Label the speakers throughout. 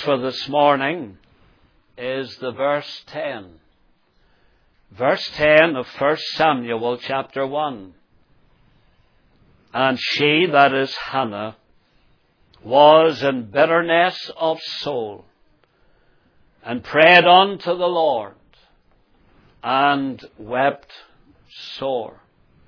Speaker 1: for this morning is the verse 10. Verse 10 of 1 Samuel chapter 1. And she, that is Hannah, was in bitterness of soul, and prayed unto the Lord, and wept sore.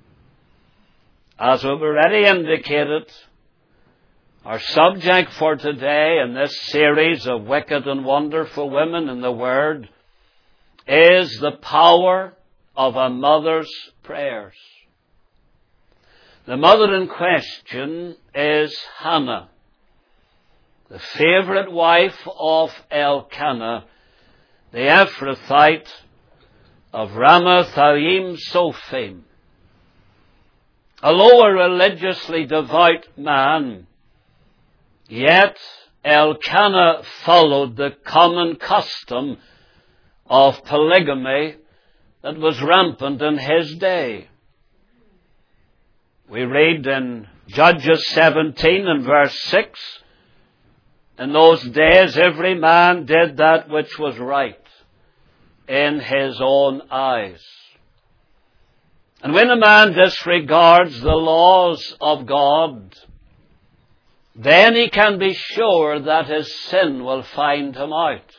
Speaker 1: As we've already indicated, our subject for today in this series of wicked and wonderful women in the Word is the power of a mother's prayers. The mother in question is Hannah, the favorite wife of Elkanah, the Ephrathite of Ramathaim Sophim. Although a religiously devout man, yet Elkanah followed the common custom of polygamy that was rampant in his day. We read in Judges 17 and verse 6, in those days every man did that which was right in his own eyes. And when a man disregards the laws of God, then he can be sure that his sin will find him out.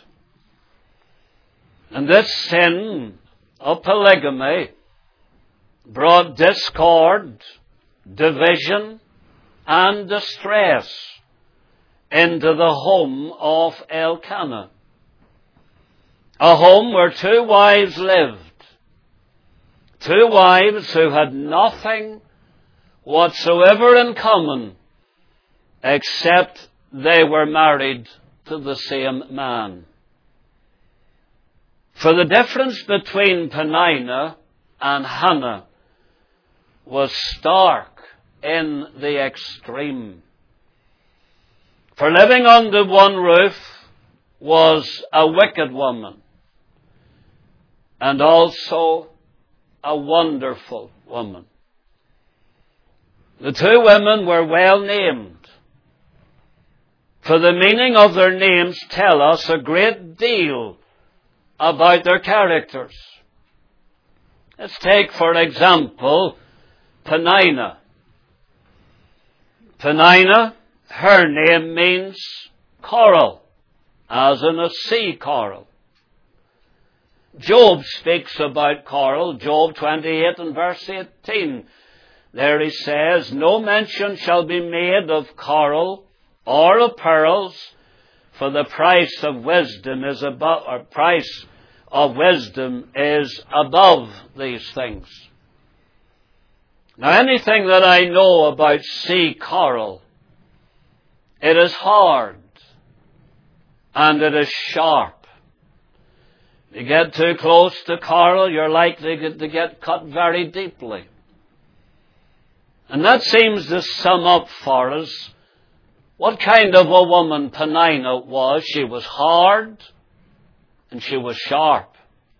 Speaker 1: And this sin of polygamy brought discord, division, and distress into the home of Elkanah. A home where two wives lived. Two wives who had nothing whatsoever in common except they were married to the same man. For the difference between Peninnah and Hannah was stark in the extreme. For living under one roof was a wicked woman, and also a wonderful woman. The two women were well named, for the meaning of their names tell us a great deal about their characters. Let's take, for example, Peninnah. Peninnah, her name means coral, as in a sea coral. Job speaks about coral, Job 28 and verse 18. There he says, no mention shall be made of coral or of pearls, for the price of wisdom is above these things. Now anything that I know about sea coral, it is hard and it is sharp. You get too close to coral, you're likely to get cut very deeply. And that seems to sum up for us what kind of a woman Peninnah was. She was hard and she was sharp.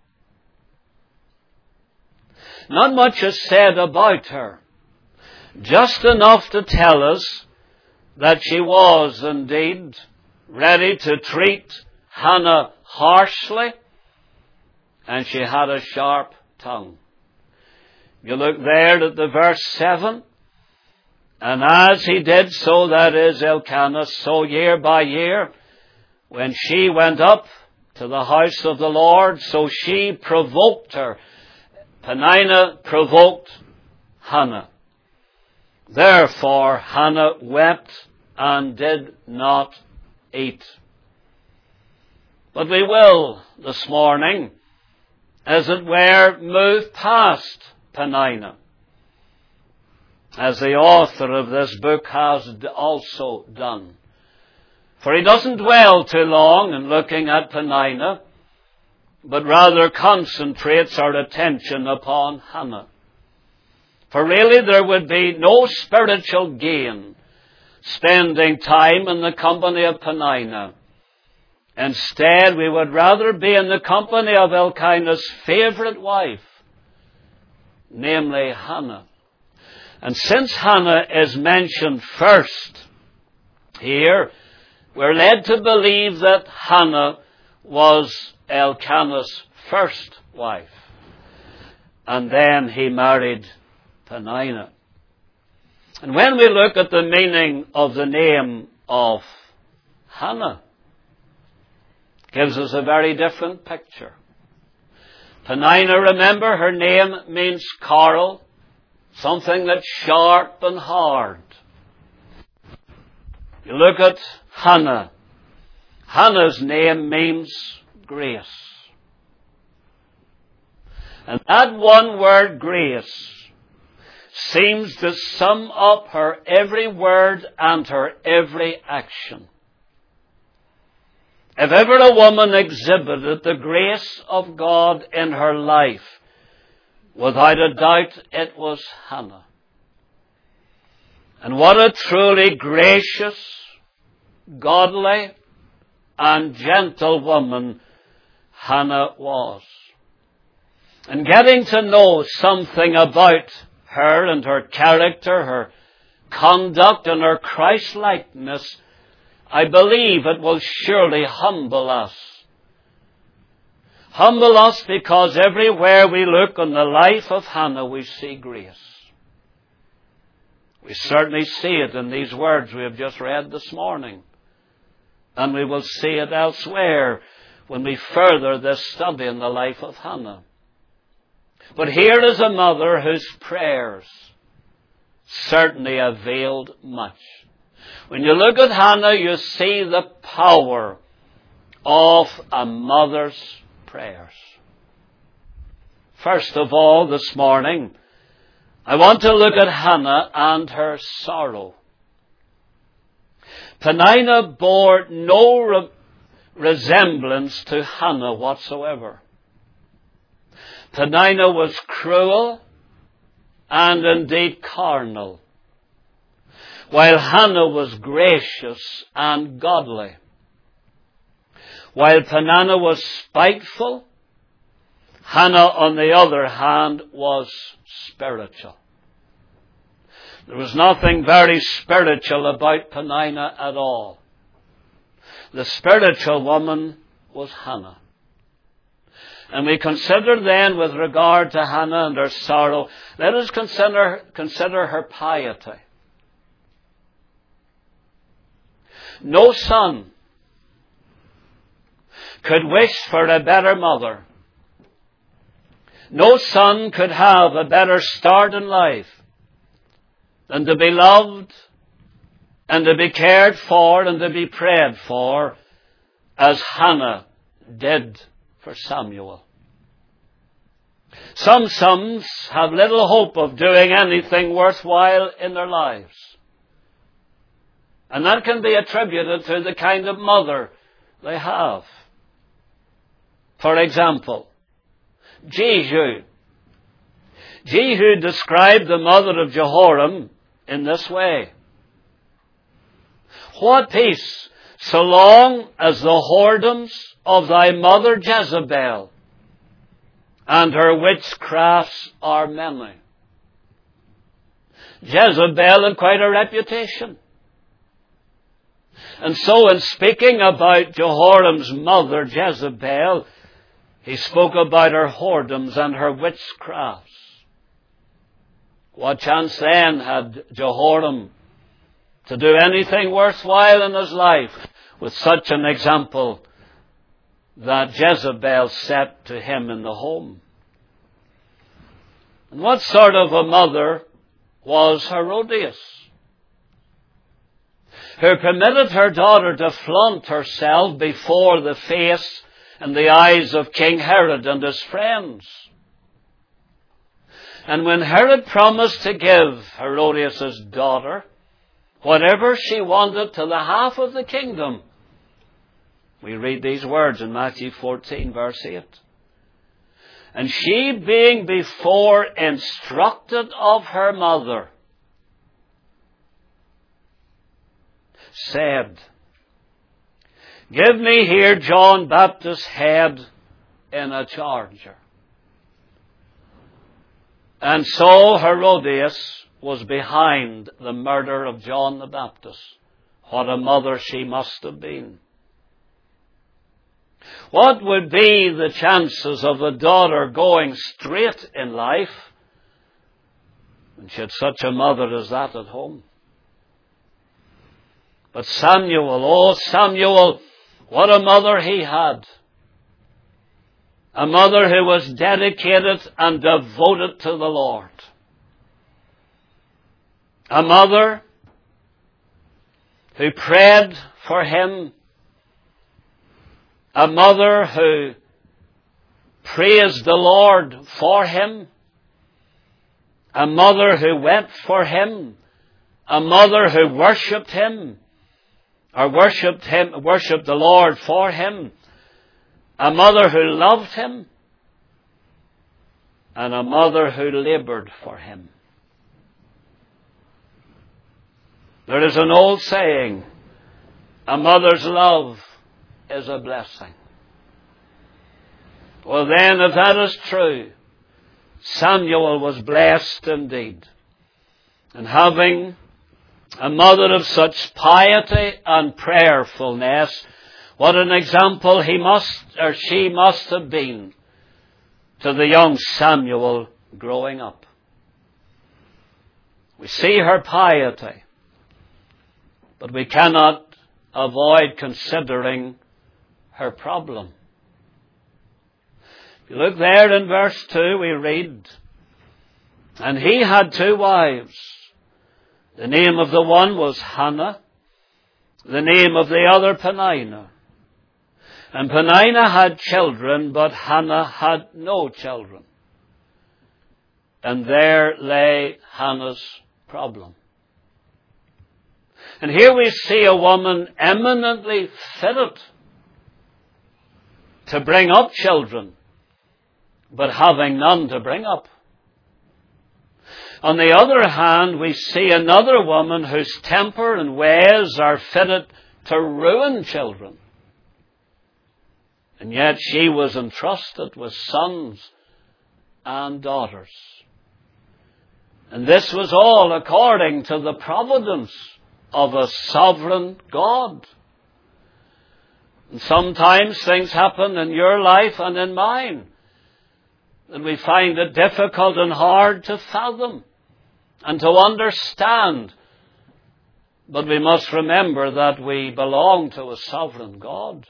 Speaker 1: Not much is said about her. Just enough to tell us that she was indeed ready to treat Hannah harshly, and she had a sharp tongue. You look there at the verse 7, and as he did so, that is Elkanah, so year by year, when she went up to the house of the Lord, so she provoked her. Peninnah provoked Hannah. Therefore Hannah wept and did not eat. But we will this morning, as it were, move past Peninnah, as the author of this book has also done. For he doesn't dwell too long in looking at Peninnah, but rather concentrates our attention upon Hannah. For really there would be no spiritual gain spending time in the company of Peninnah. Instead, we would rather be in the company of Elkanah's favorite wife, namely Hannah. And since Hannah is mentioned first here, we're led to believe that Hannah was Elkanah's first wife. And then he married Peninnah. And when we look at the meaning of the name of Hannah, it gives us a very different picture. Peninnah, remember, her name means coral, something that's sharp and hard. You look at Hannah. Hannah's name means grace. And that one word, grace, seems to sum up her every word and her every action. If ever a woman exhibited the grace of God in her life, without a doubt it was Hannah. And what a truly gracious, godly, and gentle woman Hannah was. And getting to know something about her and her character, her conduct, and her Christ-likeness, I believe it will surely humble us. Humble us because everywhere we look on the life of Hannah, we see grace. We certainly see it in these words we have just read this morning. And we will see it elsewhere when we further this study in the life of Hannah. But here is a mother whose prayers certainly availed much. When you look at Hannah, you see the power of a mother's prayers. First of all, this morning, I want to look at Hannah and her sorrow. Peninnah bore no resemblance to Hannah whatsoever. Peninnah was cruel and indeed carnal, while Hannah was gracious and godly. While Peninnah was spiteful, Hannah, on the other hand, was spiritual. There was nothing very spiritual about Peninnah at all. The spiritual woman was Hannah. And we consider then, with regard to Hannah and her sorrow, let us consider her piety. No son could wish for a better mother. No son could have a better start in life than to be loved and to be cared for and to be prayed for as Hannah did for Samuel. Some sons have little hope of doing anything worthwhile in their lives. And that can be attributed to the kind of mother they have. For example, Jehu. Jehu described the mother of Jehoram in this way. What peace, so long as the whoredoms of thy mother Jezebel and her witchcrafts are many. Jezebel had quite a reputation. And so in speaking about Jehoram's mother Jezebel, he spoke about her whoredoms and her witchcrafts. What chance then had Jehoram to do anything worthwhile in his life with such an example that Jezebel set to him in the home? And what sort of a mother was Herodias, who permitted her daughter to flaunt herself before the face and the eyes of King Herod and his friends? And when Herod promised to give Herodias' daughter whatever she wanted to the half of the kingdom, we read these words in Matthew 14, verse 8. And she, being before instructed of her mother, said, Give me here John Baptist's head in a charger. And so Herodias was behind the murder of John the Baptist, What a mother she must have been. What would be the chances of a daughter going straight in life when she had such a mother as that at home? But Samuel, what a mother he had. A mother who was dedicated and devoted to the Lord. A mother who prayed for him. A mother who praised the Lord for him. A mother who wept for him. A mother who worshipped him. Or worshipped the Lord for him. A mother who loved him. And a mother who labored for him. There is an old saying, a mother's love is a blessing. Well then, if that is true, Samuel was blessed indeed. And having a mother of such piety and prayerfulness, what an example she must have been to the young Samuel growing up. We see her piety, but we cannot avoid considering her problem. If you look there in verse 2, we read, and he had 2 wives. The name of the one was Hannah, the name of the other Peninnah. And Peninnah had children, but Hannah had no children. And there lay Hannah's problem. And here we see a woman eminently fitted to bring up children, but having none to bring up. On the other hand, we see another woman whose temper and ways are fitted to ruin children. And yet she was entrusted with sons and daughters. And this was all according to the providence of a sovereign God. And sometimes things happen in your life and in mine that we find it difficult and hard to fathom and to understand. But we must remember that we belong to a sovereign God.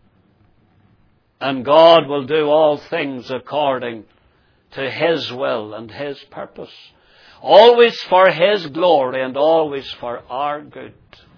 Speaker 1: And God will do all things according to His will and His purpose. Always for His glory and always for our good.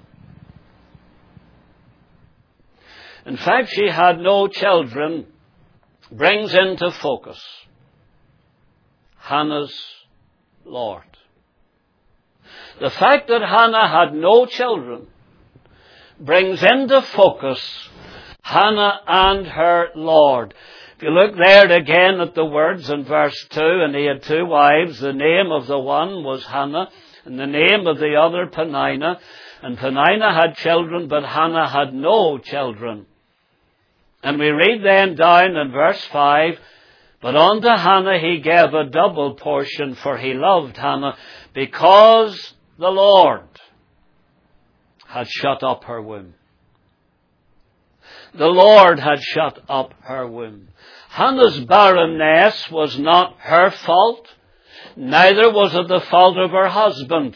Speaker 1: In fact, she had no children, brings into focus Hannah's Lord. The fact that Hannah had no children brings into focus Hannah and her Lord. If you look there again at the words in verse 2, and he had 2 wives. The name of the one was Hannah, and the name of the other Peninnah. And Peninnah had children, but Hannah had no children. And we read then down in verse 5, but unto Hannah he gave a double portion, for he loved Hannah, because the Lord had shut up her womb. The Lord had shut up her womb. Hannah's barrenness was not her fault, neither was it the fault of her husband.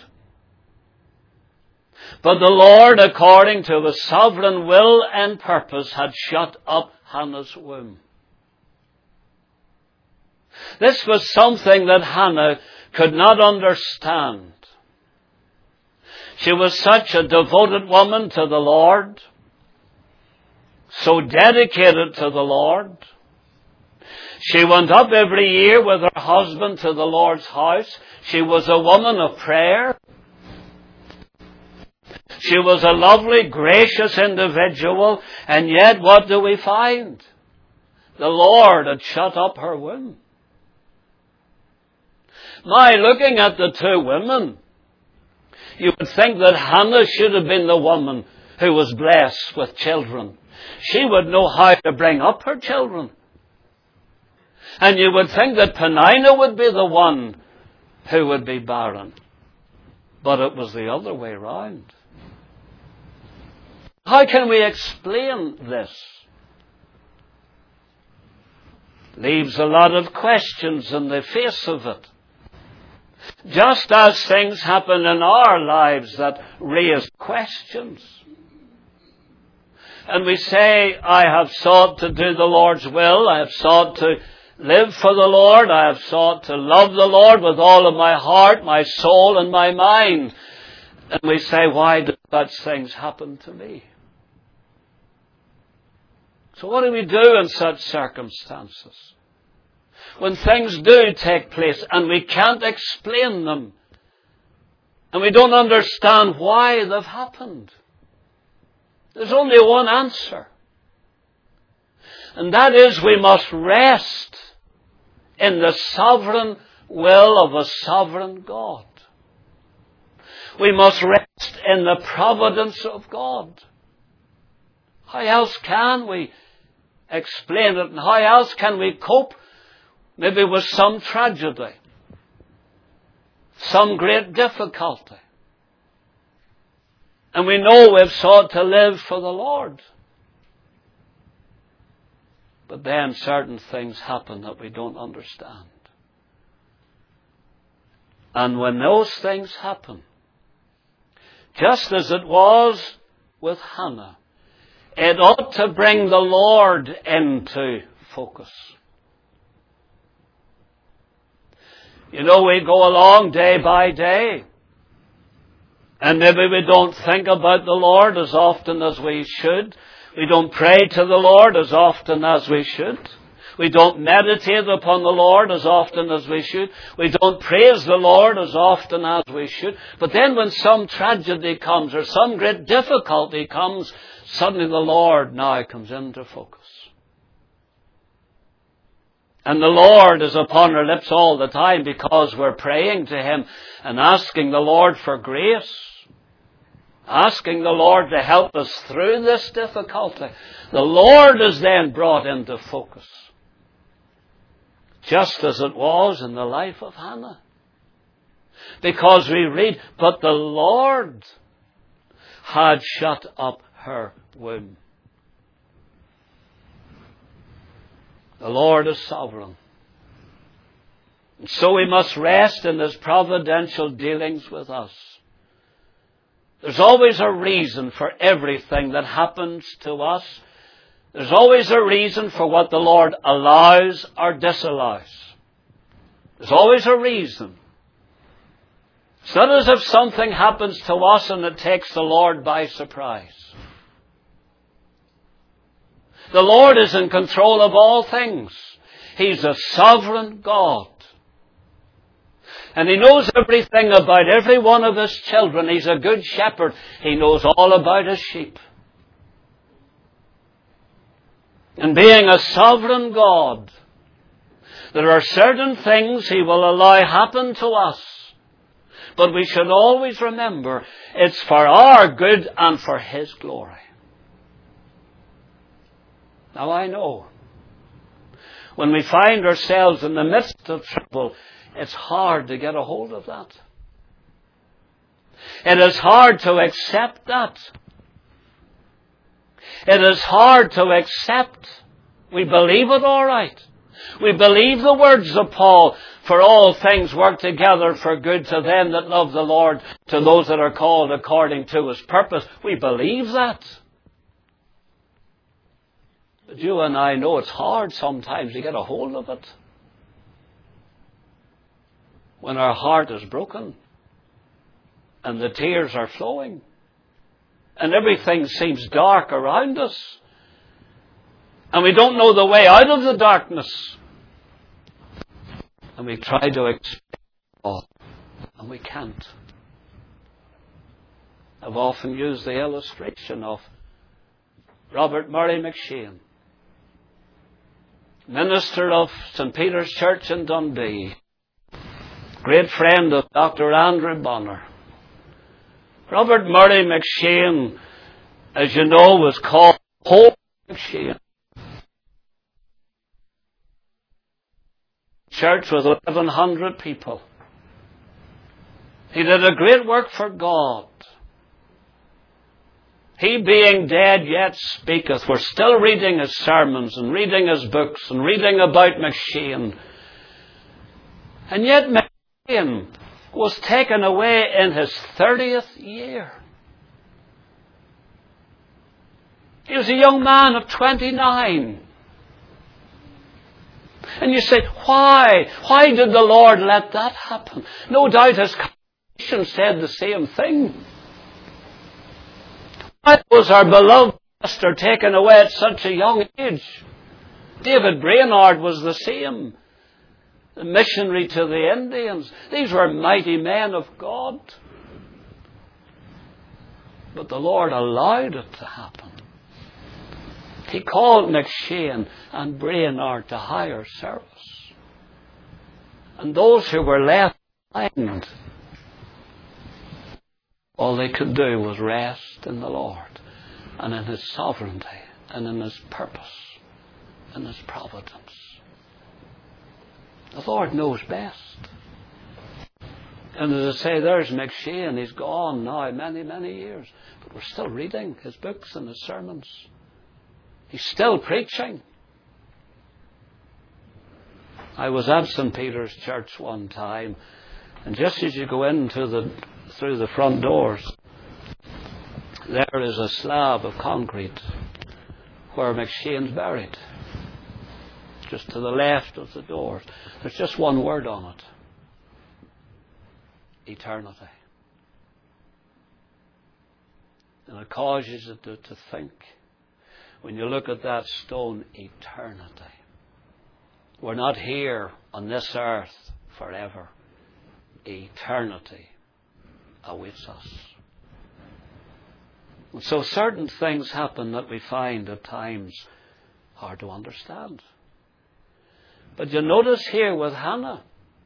Speaker 1: But the Lord, according to His sovereign will and purpose, had shut up Hannah's womb. This was something that Hannah could not understand. She was such a devoted woman to the Lord, so dedicated to the Lord. She went up every year with her husband to the Lord's house. She was a woman of prayer. She was a lovely, gracious individual, and yet what do we find? The Lord had shut up her womb. Now, looking at the 2 women, you would think that Hannah should have been the woman who was blessed with children. She would know how to bring up her children. And you would think that Peninnah would be the one who would be barren. But it was the other way round. How can we explain this? Leaves a lot of questions in the face of it. Just as things happen in our lives that raise questions. And we say, I have sought to do the Lord's will. I have sought to live for the Lord. I have sought to love the Lord with all of my heart, my soul, and my mind. And we say, why do such things happen to me? So what do we do in such circumstances? When things do take place and we can't explain them, and we don't understand why they've happened. There's only one answer. And that is, we must rest in the sovereign will of a sovereign God. We must rest in the providence of God. How else can we explain it? And how else can we cope maybe with some tragedy, some great difficulty? And we know we've sought to live for the Lord. But then certain things happen that we don't understand. And when those things happen, just as it was with Hannah, it ought to bring the Lord into focus. You know, we go along day by day, and maybe we don't think about the Lord as often as we should. We don't pray to the Lord as often as we should. We don't meditate upon the Lord as often as we should. We don't praise the Lord as often as we should. But then when some tragedy comes or some great difficulty comes, suddenly the Lord now comes into focus. And the Lord is upon our lips all the time because we're praying to Him and asking the Lord for grace. Asking the Lord to help us through this difficulty. The Lord is then brought into focus. Just as it was in the life of Hannah. Because we read, but the Lord had shut up her womb. The Lord is sovereign. And so we must rest in His providential dealings with us. There's always a reason for everything that happens to us. There's always a reason for what the Lord allows or disallows. There's always a reason. It's not as if something happens to us and it takes the Lord by surprise. The Lord is in control of all things. He's a sovereign God. And He knows everything about every one of His children. He's a good shepherd. He knows all about His sheep. And being a sovereign God, there are certain things He will allow happen to us. But we should always remember it's for our good and for His glory. Now I know, when we find ourselves in the midst of trouble, it's hard to get a hold of that. It is hard to accept that. It is hard to accept. We believe it all right. We believe the words of Paul, for all things work together for good to them that love the Lord, to those that are called according to His purpose. We believe that. But you and I know it's hard sometimes to get a hold of it. When our heart is broken and the tears are flowing and everything seems dark around us and we don't know the way out of the darkness and we try to explain it all and we can't. I've often used the illustration of Robert Murray McShane, minister of St. Peter's Church in Dundee, great friend of Dr. Andrew Bonner. Robert Murray McShane, as you know, was called Holy McShane. Church with 1,100 people. He did a great work for God. He being dead yet speaketh. We're still reading his sermons and reading his books and reading about McShane. And yet McShane was taken away in his 30th year. He was a young man of 29. And you say, why? Why did the Lord let that happen? No doubt his conscience said the same thing. Why was our beloved pastor taken away at such a young age? David Brainerd was the same. The missionary to the Indians. These were mighty men of God. But the Lord allowed it to happen. He called McShane and Brainerd to higher service. And those who were left behind, all they could do was rest in the Lord and in his sovereignty and in his purpose and his providence. The Lord knows best. And as I say, there's McShane. He's gone now many, many years. But we're still reading his books and his sermons. He's still preaching. I was at St. Peter's Church one time, and just as you go into through the front doors, there is a slab of concrete where McShane's buried. Just to the left of the doors. There's just one word on it. Eternity. And it causes you to think. When you look at that stone, eternity. We're not here on this earth forever. Eternity awaits us. And so certain things happen that we find at times hard to understand. But you notice here with Hannah.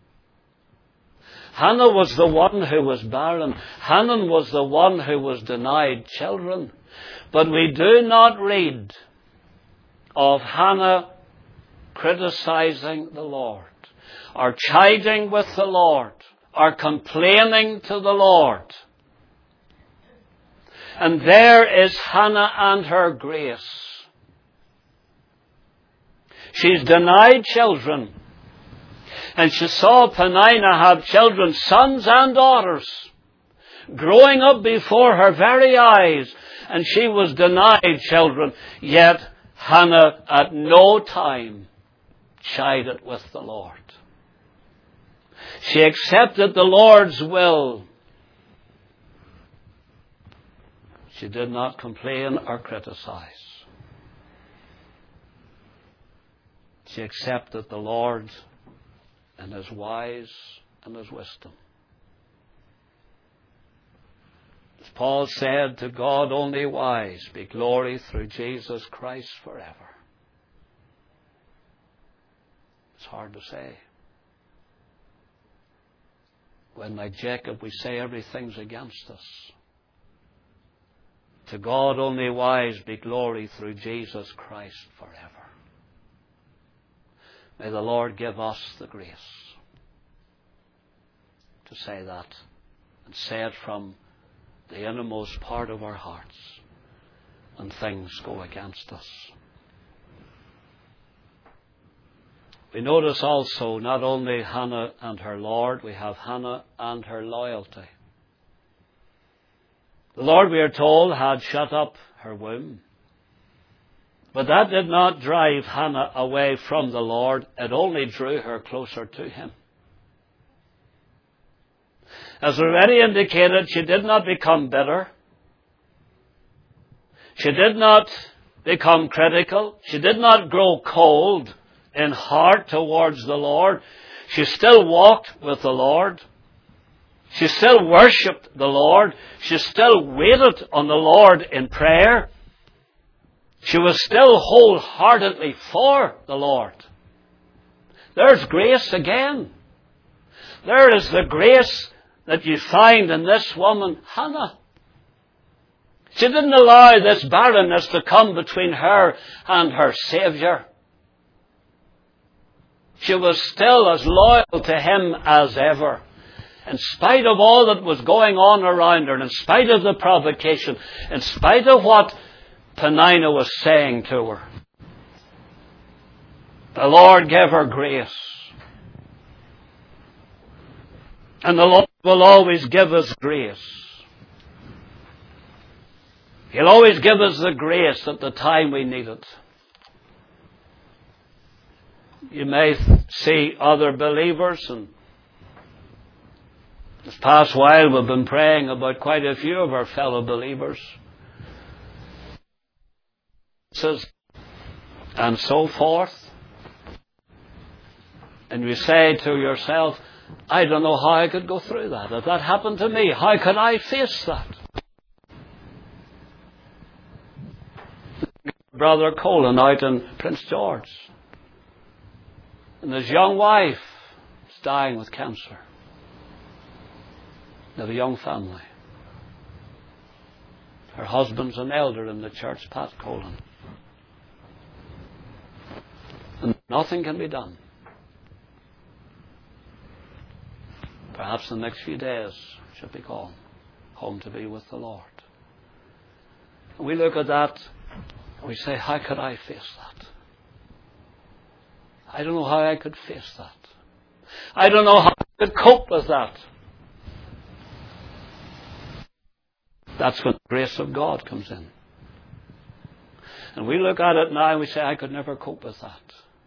Speaker 1: Hannah was the one who was barren. Hannah was the one who was denied children. But we do not read of Hannah criticizing the Lord, or chiding with the Lord, or complaining to the Lord. And there is Hannah and her grace. She's denied children. And she saw Peninnah have children, sons and daughters, growing up before her very eyes. And she was denied children. Yet Hannah at no time chided with the Lord. She accepted the Lord's will. She did not complain or criticize. She accepted the Lord and his wise and his wisdom. As Paul said, to God only wise be glory through Jesus Christ forever. It's hard to say. When, like Jacob, we say everything's against us. To God only wise be glory through Jesus Christ forever. May the Lord give us the grace to say that, and say it from the innermost part of our hearts when things go against us. We notice also not only Hannah and her Lord, we have Hannah and her loyalty. The Lord, we are told, had shut up her womb. But that did not drive Hannah away from the Lord. It only drew her closer to him. As already indicated, she did not become bitter. She did not become critical. She did not grow cold in heart towards the Lord. She still walked with the Lord. She still worshipped the Lord. She still waited on the Lord in prayer. She was still wholeheartedly for the Lord. There's grace again. There is the grace that you find in this woman, Hannah. She didn't allow this barrenness to come between her and her Saviour. She was still as loyal to him as ever. in spite of all that was going on around her, and in spite of the provocation, in spite of what Peninnah was saying to her, the Lord gave her grace. And the Lord will always give us grace. He'll always give us the grace at the time we need it. You may see other believers, and this past while we've been praying about quite a few of our fellow believers. And so forth. And you say to yourself, I don't know how I could go through that. If that happened to me, how could I face that? Brother Colin out in Prince George. And his young wife is dying with cancer. They have a young family. Her husband's an elder in the church, Pat Colin. And nothing can be done. Perhaps in the next few days she'll be gone home to be with the Lord. And we look at that and we say, how could I face that? I don't know how I could face that. I don't know how I could cope with that. That's when the grace of God comes in. And we look at it now and we say, I could never cope with that.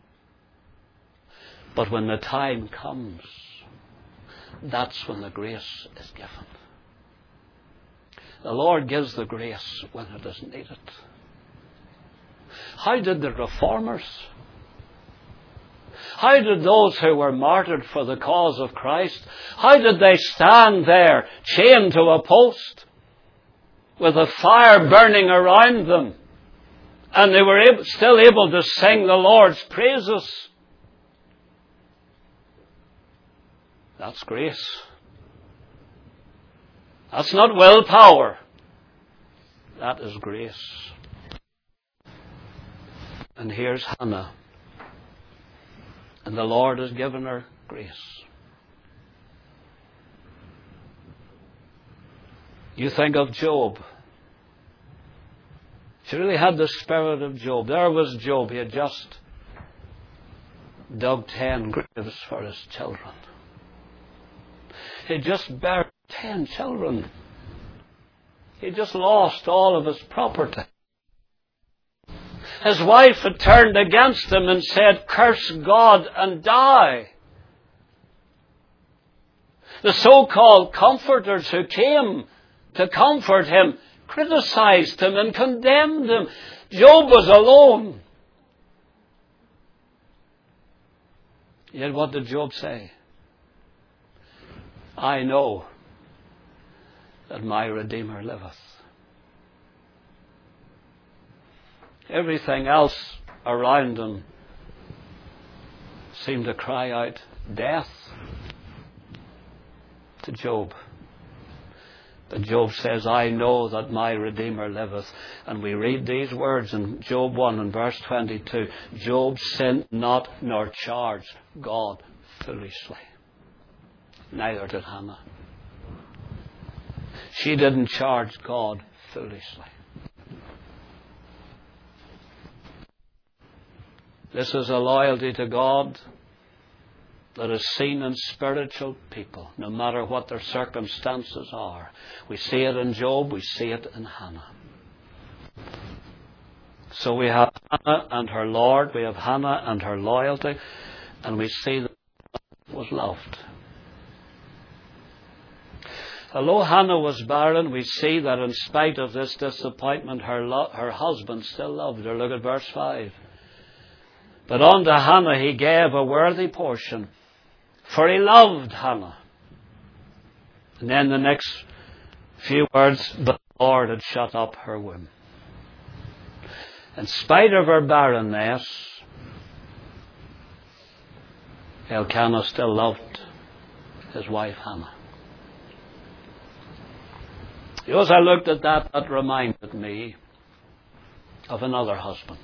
Speaker 1: But when the time comes, that's when the grace is given. The Lord gives the grace when it is needed. How did the reformers, how did those who were martyred for the cause of Christ, how did they stand there chained to a post with a fire burning around them, and they were still able to sing the Lord's praises? That's grace. That's not willpower. That is grace. And here's Hannah. And the Lord has given her grace. You think of Job. She really had the spirit of Job. There was Job. He had just dug 10 graves for his children. He just buried 10 children. He just lost all of his property. His wife had turned against him and said, curse God and die. The so-called comforters who came to comfort him criticized him and condemned him. Job was alone. Yet what did Job say? I know that my Redeemer liveth. Everything else around him seemed to cry out death to Job. But Job says, I know that my Redeemer liveth. And we read these words in Job 1 and verse 22. Job sinned not nor charged God foolishly. Neither did Hannah. She didn't charge God foolishly. This is a loyalty to God that is seen in spiritual people, no matter what their circumstances are. We see it in Job, we see it in Hannah. So we have Hannah and her Lord, we have Hannah and her loyalty, and we see that was loved. Although Hannah was barren, we see that in spite of this disappointment, her husband still loved her. Look at verse 5. But unto Hannah he gave a worthy portion, for he loved Hannah. And then the next few words, but the Lord had shut up her womb. In spite of her barrenness, Elkanah still loved his wife Hannah. As I looked at that, that reminded me of another husband.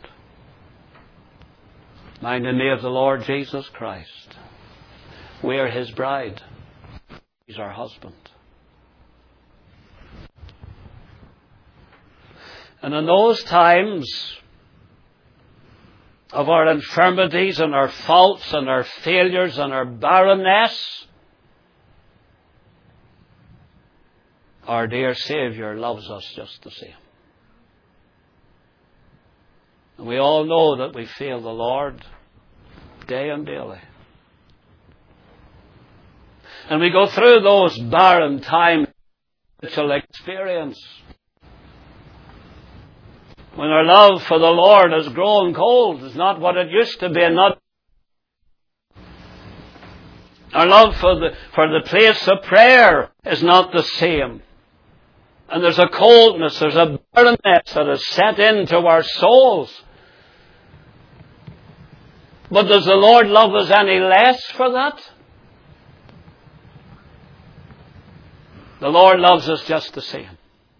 Speaker 1: Reminded me of the Lord Jesus Christ. We are His bride. He's our husband. And in those times of our infirmities and our faults and our failures and our barrenness, our dear Saviour loves us just the same. And we all know that we fail the Lord day and daily. And we go through those barren times which we'll experience. When our love for the Lord has grown cold, it's not what it used to be, and not our love for the place of prayer is not the same. And there's a coldness, there's a barrenness that has set into our souls. But does the Lord love us any less for that? The Lord loves us just the same.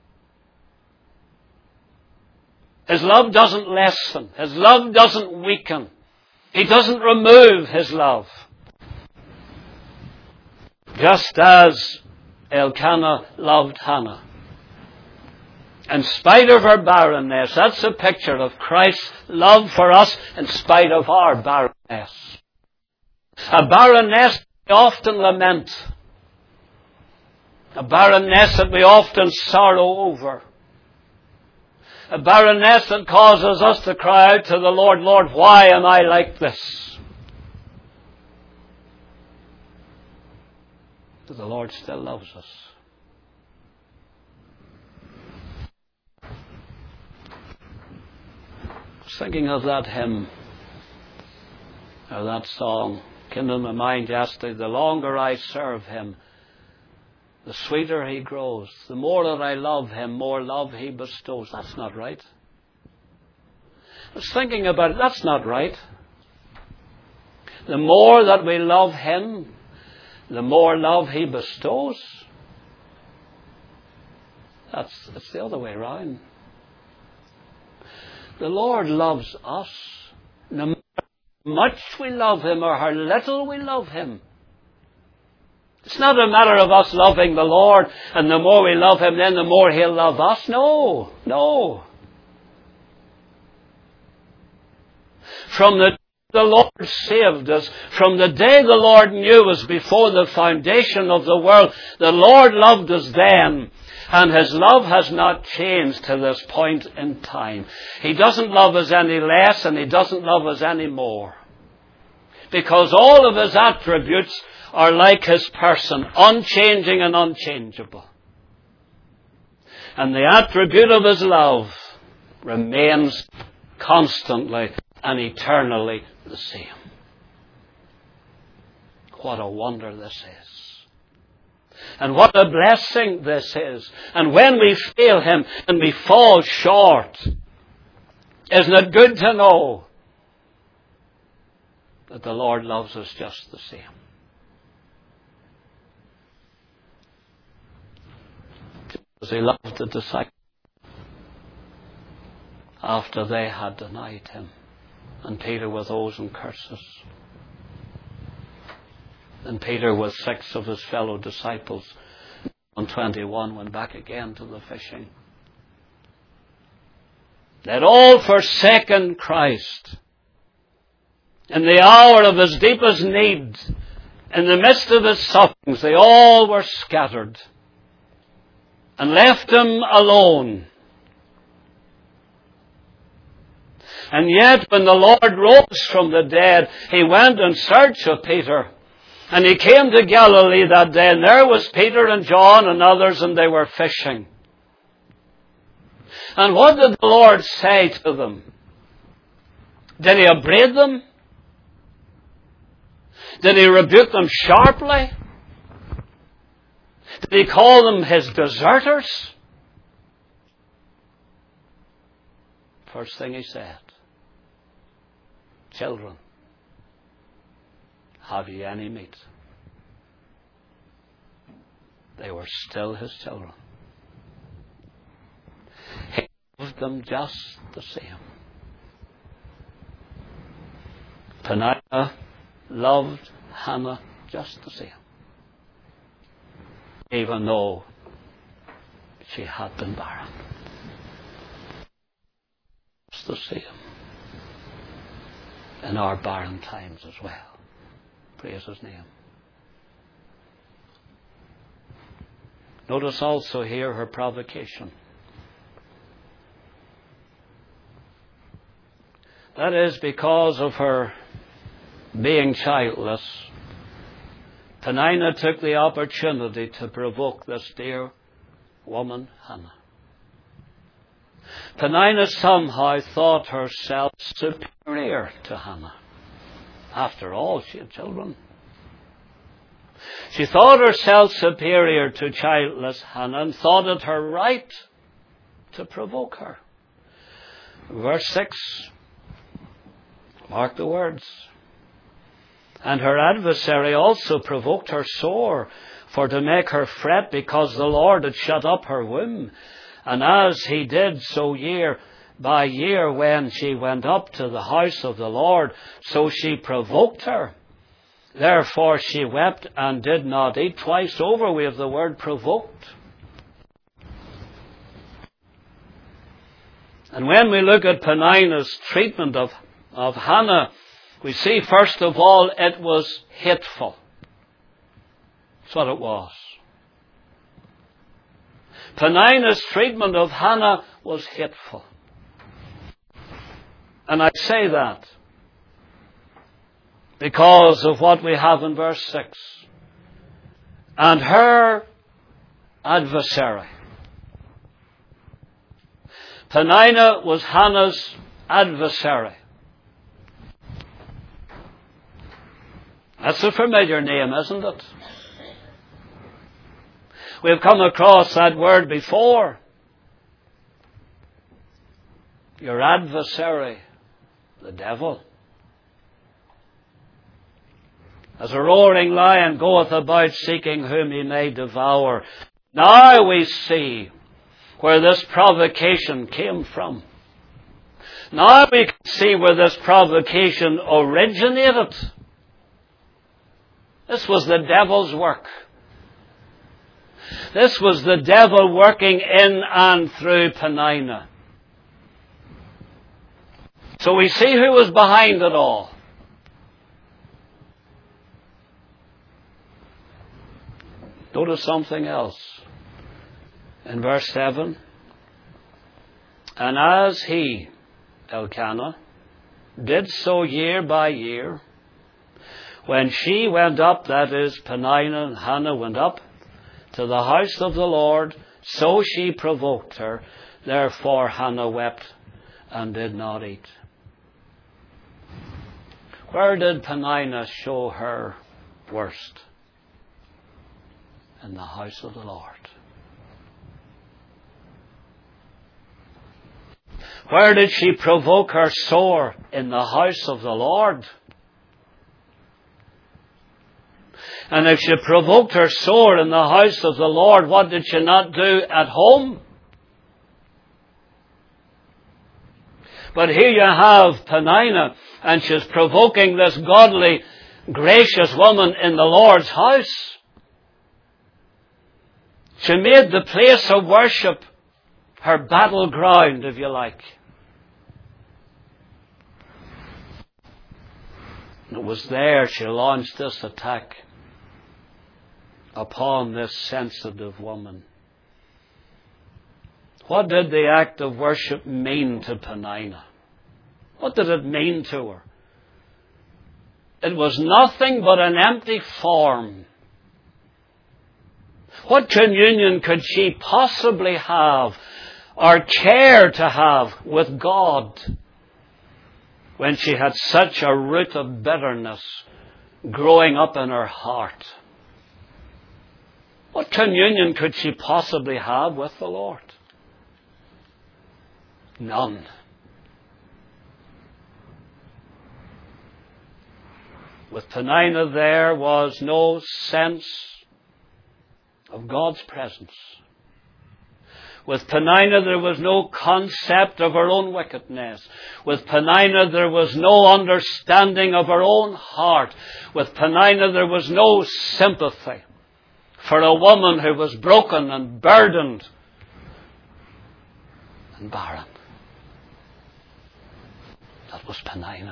Speaker 1: His love doesn't lessen. His love doesn't weaken. He doesn't remove His love. Just as Elkanah loved Hannah. In spite of her barrenness, that's a picture of Christ's love for us in spite of our barrenness. A barrenness we often lament. A barrenness that we often sorrow over. A barrenness that causes us to cry out to the Lord, Lord, why am I like this? But the Lord still loves us. I was thinking of that hymn, or that song, came in my mind yesterday. The longer I serve Him, the sweeter He grows. The more that I love Him, more love He bestows. That's not right. I was thinking about it. That's not right. The more that we love Him, the more love He bestows. It's the other way around. The Lord loves us. No matter how much we love Him or how little we love Him. It's not a matter of us loving the Lord, and the more we love Him, then the more He'll love us. No, no. From the day the Lord saved us, from the day the Lord knew us before the foundation of the world, the Lord loved us then. And His love has not changed to this point in time. He doesn't love us any less, and He doesn't love us any more. Because all of His attributes are like His person, unchanging and unchangeable. And the attribute of His love remains constantly and eternally the same. What a wonder this is. And what a blessing this is. And when we fail Him and we fall short, isn't it good to know that the Lord loves us just the same? As He loved the disciples after they had denied Him, and Peter with oaths and curses, and Peter with 6 of his fellow disciples on 21 went back again to the fishing. They'd all forsaken Christ. In the hour of His deepest need, in the midst of His sufferings, they all were scattered and left Him alone. And yet when the Lord rose from the dead, He went in search of Peter. And He came to Galilee that day, and there was Peter and John and others, and they were fishing. And what did the Lord say to them? Did He upbraid them? Did He rebuke them sharply? Did He call them His deserters? First thing He said, children, have ye any meat? They were still His children. He loved them just the same. Peninnah loved Hannah just the same. even though she had been barren. It's the same in our barren times as well. Praise His name. Notice also here her provocation. That is because of her being childless. Peninnah took the opportunity to provoke this dear woman, Hannah. Peninnah somehow thought herself superior to Hannah. After all, she had children. She thought herself superior to childless Hannah and thought it her right to provoke her. Verse 6, mark the words. And her adversary also provoked her sore, for to make her fret, because the Lord had shut up her womb. And as he did so year by year when she went up to the house of the Lord, so she provoked her. Therefore she wept and did not eat. Twice over we have the word provoked. And when we look at Peninnah's treatment of Hannah, we see first of all it was hateful. That's what it was. Peninnah's treatment of Hannah was hateful. And I say that because of what we have in verse 6. And her adversary. Peninnah was Hannah's adversary. That's a familiar name, isn't it? We've come across that word before. Your adversary, the devil. As a roaring lion goeth about seeking whom he may devour. Now we see where this provocation came from. Now we can see where this provocation originated. This was the devil's work. This was the devil working in and through Peninnah. So we see who was behind it all. Notice something else. In verse 7. And as he, Elkanah, did so year by year, when she went up, that is, Peninnah and Hannah went up to the house of the Lord, so she provoked her. Therefore Hannah wept and did not eat. Where did Peninnah show her worst? In the house of the Lord. Where did she provoke her sore? In the house of the Lord. And if she provoked her sore in the house of the Lord, what did she not do at home? But here you have Peninnah, and she's provoking this godly, gracious woman in the Lord's house. She made the place of worship her battleground, if you like. And it was there she launched this attack upon this sensitive woman. What did the act of worship mean to Peninnah? What did it mean to her? It was nothing but an empty form. What communion could she possibly have or care to have with God when she had such a root of bitterness growing up in her heart? What communion could she possibly have with the Lord? None. With Peninnah there was no sense of God's presence. With Peninnah there was no concept of her own wickedness. With Peninnah there was no understanding of her own heart. With Peninnah there was no sympathy for a woman who was broken and burdened and barren. That was Peninnah.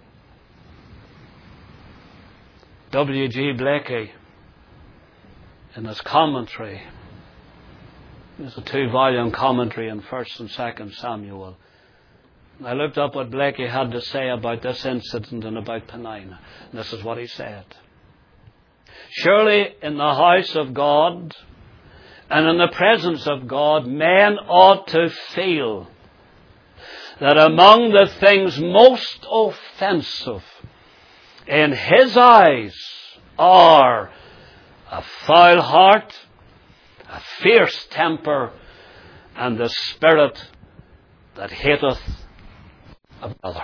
Speaker 1: W.G. Blakey, in his commentary, there's a 2-volume commentary on 1st and 2nd Samuel. I looked up what Blakey had to say about this incident and about Peninnah. And this is what he said. Surely in the house of God and in the presence of God, men ought to feel that among the things most offensive in His eyes are a foul heart, a fierce temper, and the spirit that hateth a brother.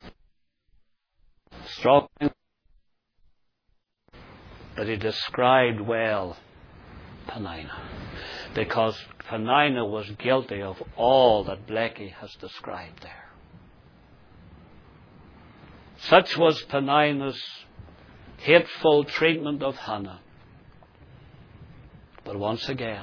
Speaker 1: Strong, but he described well Peninnah, because Peninnah was guilty of all that Blakey has described there. Such was Peninnah's hateful treatment of Hannah. But once again,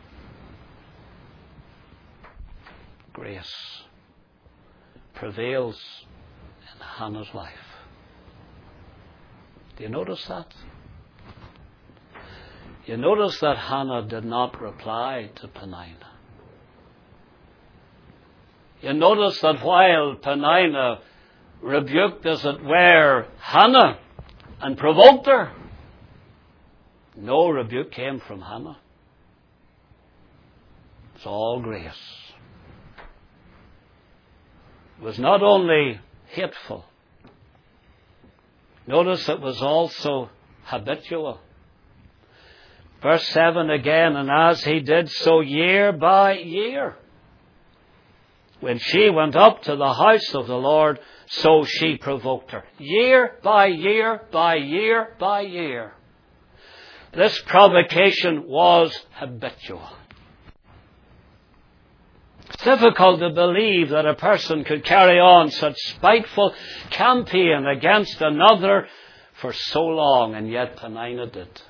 Speaker 1: grace prevails in Hannah's life. Do you notice that? You notice that Hannah did not reply to Peninnah. You notice that while Peninnah rebuked, as it were, Hannah and provoked her, no rebuke came from Hannah. It's all grace. It was not only hateful. Notice it was also habitual. Verse 7 again, and as he did so year by year, when she went up to the house of the Lord, so she provoked her. Year by year by year by year. This provocation was habitual. It's difficult to believe that a person could carry on such spiteful campaign against another for so long, and yet Peninnah did.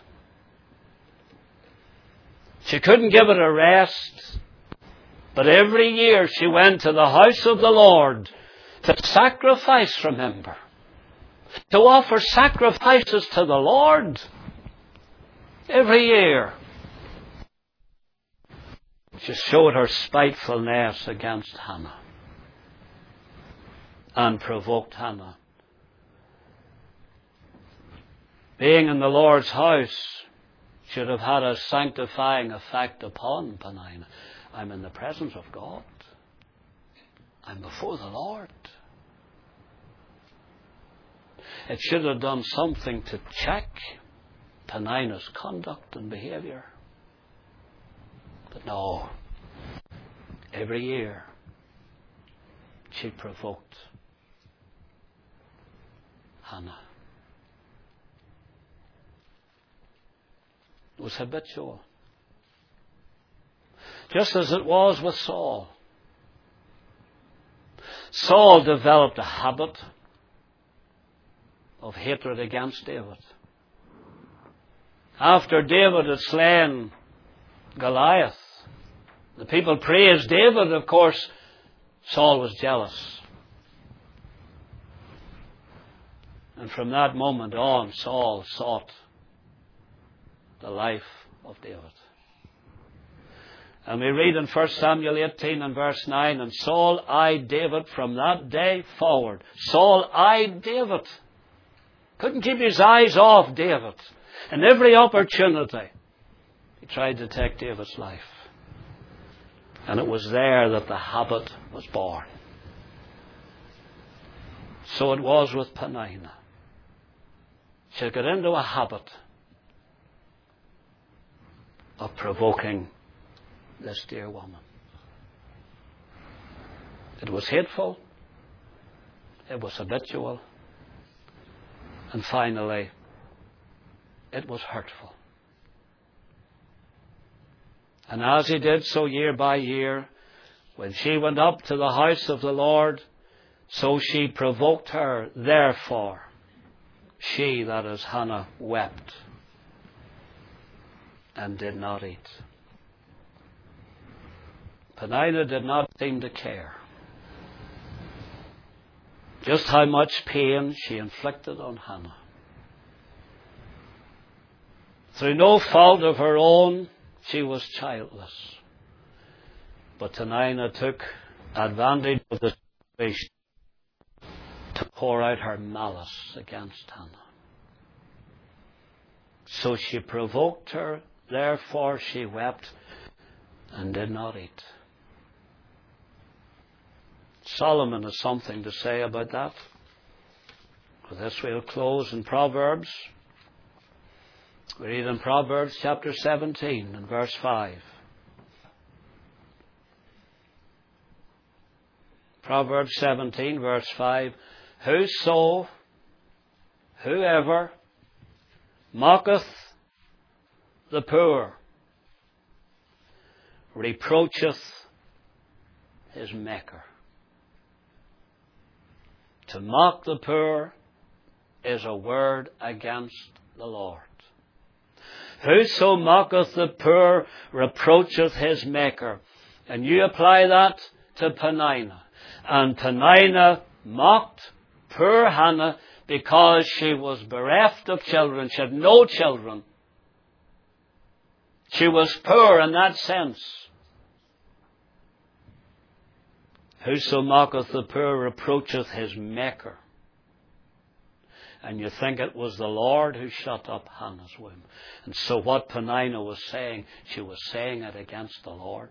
Speaker 1: She couldn't give it a rest, but every year she went to the house of the Lord to sacrifice, remember, to offer sacrifices to the Lord every year. She showed her spitefulness against Hannah and provoked Hannah. Being in the Lord's house should have had a sanctifying effect upon Peninnah. I'm in the presence of God. I'm before the Lord. It should have done something to check Peninnah's conduct and behavior. But no. Every year she provoked Hannah. It was habitual. Just as it was with Saul. Saul developed a habit of hatred against David. After David had slain Goliath, the people praised David. Of course, Saul was jealous. And from that moment on, Saul sought the life of David. And we read in 1 Samuel 18 and verse 9, and Saul eyed David from that day forward. Saul eyed David. Couldn't keep his eyes off David. And every opportunity, he tried to take David's life. And it was there that the habit was born. So it was with Peninnah. She got into a habit of provoking this dear woman. It was hateful. It was habitual. And finally, it was hurtful. And as he did so year by year, when she went up to the house of the Lord, so she provoked her. Therefore, she, that is Hannah, wept and did not eat. Peninnah did not seem to care just how much pain she inflicted on Hannah. Through no fault of her own, she was childless. But Peninnah took advantage of the situation to pour out her malice against Hannah. So she provoked her, therefore she wept and did not eat. Solomon has something to say about that. With this we'll close in Proverbs. We read in Proverbs chapter 17 and verse 5. Proverbs 17 verse 5. Whoever mocketh the poor reproacheth his Maker. To mock the poor is a word against the Lord. Whoso mocketh the poor reproacheth his Maker. And you apply that to Peninnah. And Peninnah mocked poor Hannah because she was bereft of children. She had no children. She was poor in that sense. Whoso mocketh the poor reproacheth his Maker. And you think it was the Lord who shut up Hannah's womb. And so what Peninnah was saying, she was saying it against the Lord.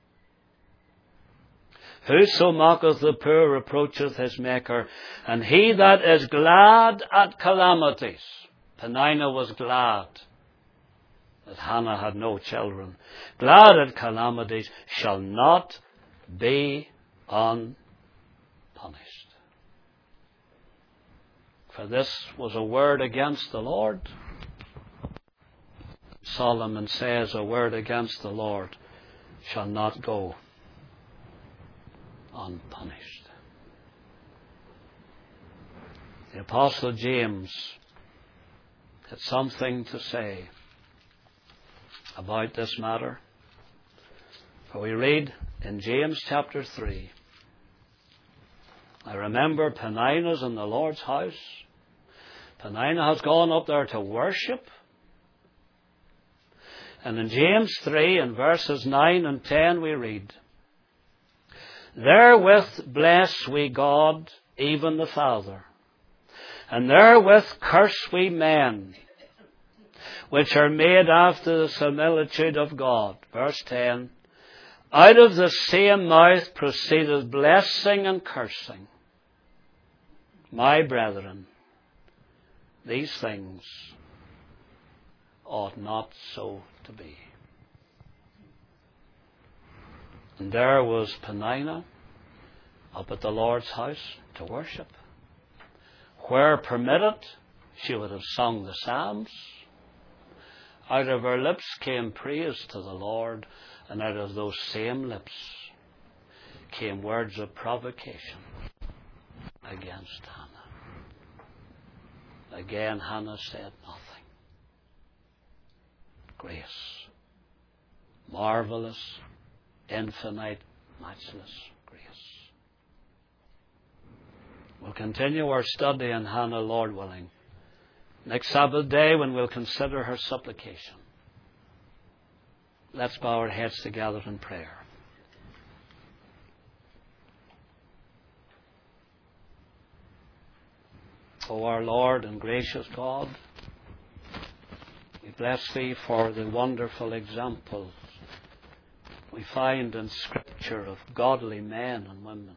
Speaker 1: Whoso mocketh the poor reproacheth his Maker, and he that is glad at calamities. Peninnah was glad that Hannah had no children. Glad at calamities shall not be unpunished. For this was a word against the Lord. Solomon says a word against the Lord shall not go unpunished. The Apostle James had something to say about this matter. For we read in James chapter 3, I remember Peninnah's in the Lord's house. Peninnah has gone up there to worship. And in James 3, in verses 9 and 10, we read, Therewith bless we God, even the Father, and therewith curse we men, which are made after the similitude of God. Verse 10, Out of the same mouth proceedeth blessing and cursing. My brethren, these things ought not so to be. And there was Peninnah up at the Lord's house to worship. Where permitted, she would have sung the Psalms. Out of her lips came praise to the Lord, and out of those same lips came words of provocation against Hannah. Again, Hannah said nothing. Grace. Marvelous, infinite, matchless grace. We'll continue our study on Hannah, Lord willing, next Sabbath day when we'll consider her supplication. Let's bow our heads together in prayer. O our Lord and gracious God, we bless Thee for the wonderful examples we find in Scripture of godly men and women.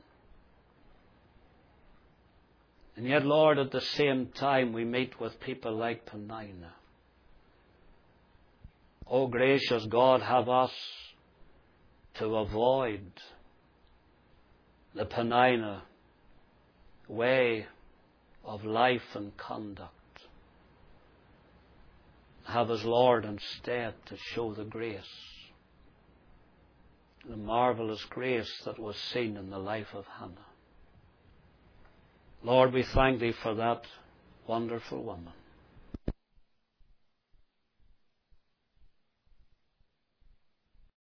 Speaker 1: And yet, Lord, at the same time we meet with people like Peninnah. O gracious God, have us to avoid the Peninnah way of life and conduct. Have us, Lord, instead to show the grace, the marvelous grace that was seen in the life of Hannah. Lord, we thank Thee for that wonderful woman.